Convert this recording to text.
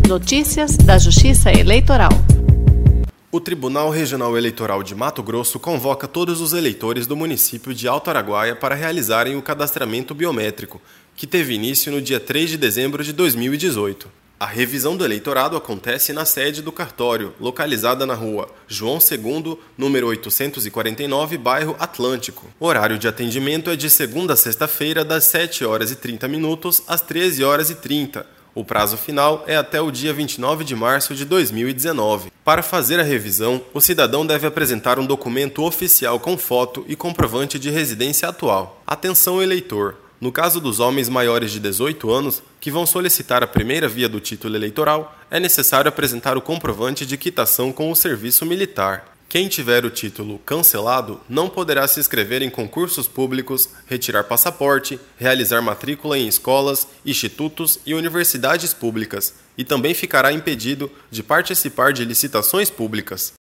Notícias da Justiça Eleitoral. O Tribunal Regional Eleitoral de Mato Grosso convoca todos os eleitores do município de Alto Araguaia para realizarem o cadastramento biométrico, que teve início no dia 3 de dezembro de 2018. A revisão do eleitorado acontece na sede do cartório, localizada na rua João II, número 849, bairro Atlântico. O horário de atendimento é de segunda a sexta-feira, das 7h30 às 13h30. O prazo final é até o dia 29 de março de 2019. Para fazer a revisão, o cidadão deve apresentar um documento oficial com foto e comprovante de residência atual. Atenção, eleitor! No caso dos homens maiores de 18 anos, que vão solicitar a primeira via do título eleitoral, é necessário apresentar o comprovante de quitação com o serviço militar. Quem tiver o título cancelado não poderá se inscrever em concursos públicos, retirar passaporte, realizar matrícula em escolas, institutos e universidades públicas, e também ficará impedido de participar de licitações públicas.